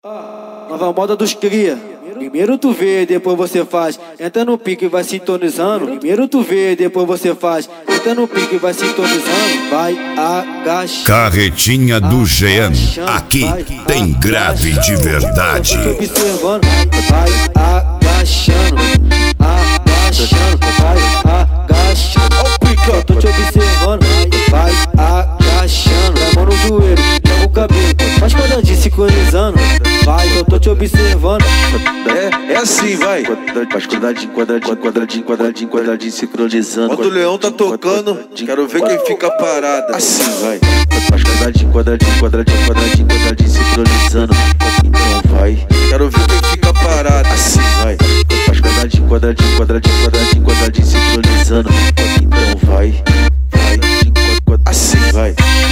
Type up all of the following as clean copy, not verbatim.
Nova moda dos cria. Primeiro tu vê, depois você faz. Entra no pique e vai sintonizando. Primeiro tu vê, depois você faz. Entra no pique e vai sintonizando. Vai agachando. Carretinha do Jean. Aqui tem grave de verdade. Tô te observando. Vai agachando. Agachando. Vai agachando. Ó o pique, ó. Tô te observando. Vai agachando. A mão no joelho, joga o cabelo. Faz quadradinho sincronizando. Vai, eu tô te observando. É assim, vai. Faz quadradinho, quadradinho, quadradinho, quadradinho, quadradinho sincronizando. Quando o leão tá tocando, quero ver quem fica parado. Assim, vai. Faz quadradinho, quadradinho, quadradinho, quadradinho, quadradinho sincronizando. Então vai. Quero ver quem fica parado. Assim, vai. Faz quadradinho, quadradinho, quadradinho, quadradinho, quadradinho sincronizando. Então vai. Vai. Assim, vai.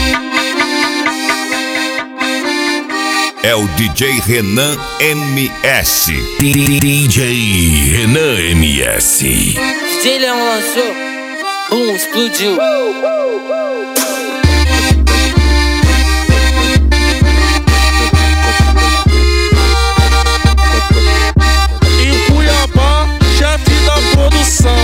É o DJ Renan MS. DJ Renan MS. DJ Leão lançou, boom, explodiu. Em Cuiabá, chefe da produção,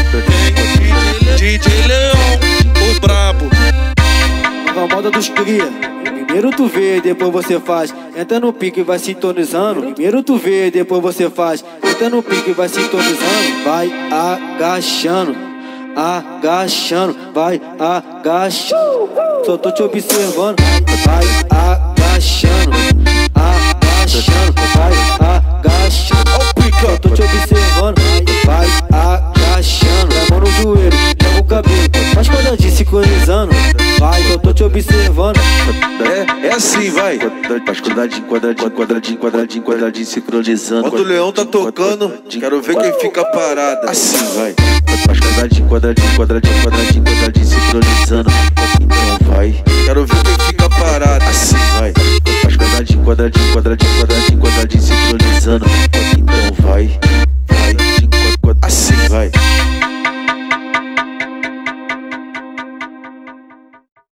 DJ Leão, o brabo. Nova moda dos cria. Primeiro tu vê, depois você faz. Entra no pique e vai sintonizando. Primeiro tu vê, depois você faz. Entra no pique e vai sintonizando. Vai agachando. Agachando. Vai agachando. Só tô te observando. Vai agachando. Agachando. Vai agachando. Ó o pique, ó. Tô te observando. Vai agachando. A mão no joelho, joga o cabelo. Faz quadradinho sincronizando. Vai, eu tô te observando. É assim, vai. Faz quadradinho, quadradinho, quadradinho, quadradinho, quadradinho sincronizando. Quando o leão tá tocando, quero ver quem fica parado. Assim, vai. Faz quadradinho, quadradinho, quadradinho, quadradinho, quadradinho sincronizando. Então vai. Quero ver quem fica parado. Assim, vai. Faz quadradinho, quadradinho, quadradinho, quadradinho, quadradinho sincronizando.